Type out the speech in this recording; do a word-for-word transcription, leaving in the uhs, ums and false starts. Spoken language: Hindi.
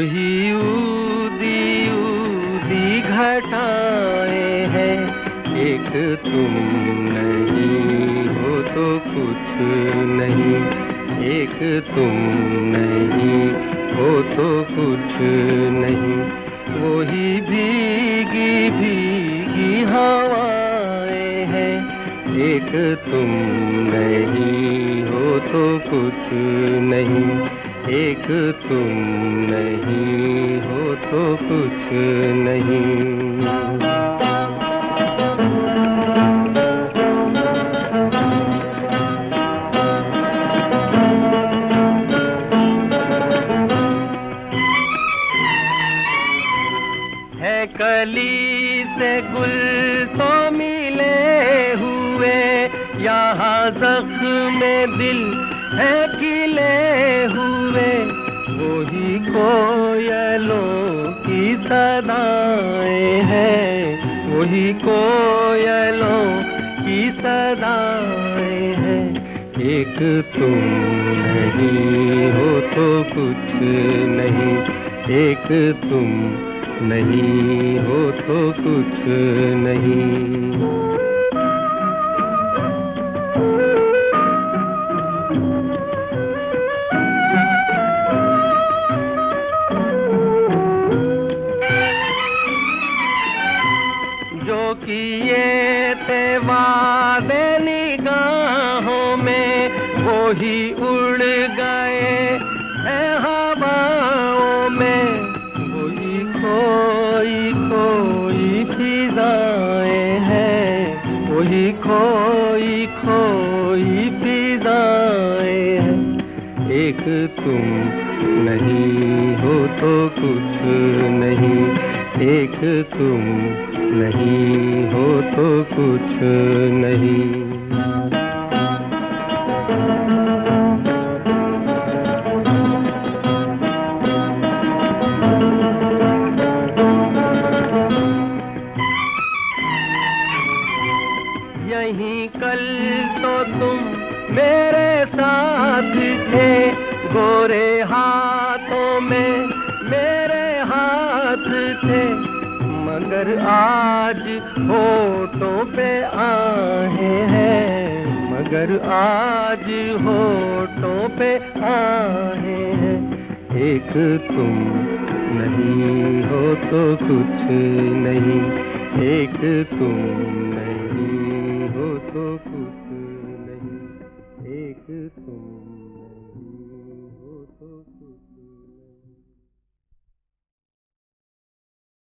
ही ऊदी ऊदी घटाएं हैं, एक तुम नहीं हो तो कुछ नहीं, एक तुम नहीं हो तो कुछ नहीं। वही भीगी भीगी हवाएं हैं, एक तुम नहीं हो तो कुछ नहीं, एक तुम नहीं हो तो कुछ नहीं। है कली से गुल तो मिले हुए, यहाँ जख्म दिल है खिले हुए। वही कोयलों की सदाएं हैं, वही कोयलों की सदाएं हैं। एक तुम नहीं हो तो कुछ नहीं, एक तुम नहीं हो तो कुछ नहीं। जो किए थे वादे निगाहों में, वो ही उड़ गए हैं हवाओं में। वही खोई खोई फिजाएं हैं, वही खोई खोई फिजाएं हैं। एक तुम नहीं हो तो कुछ नहीं, एक तुम नहीं हो तो कुछ नहीं। यहीं कल तो तुम मेरे साथ थे, गोरे हाथों में मेरे हाथ थे। मगर आज होठों पे आहे हैं, मगर आज होठों पे आहे हैं। एक तुम नहीं हो तो कुछ नहीं, एक तुम नहीं हो तो कुछ नहीं, एक तुम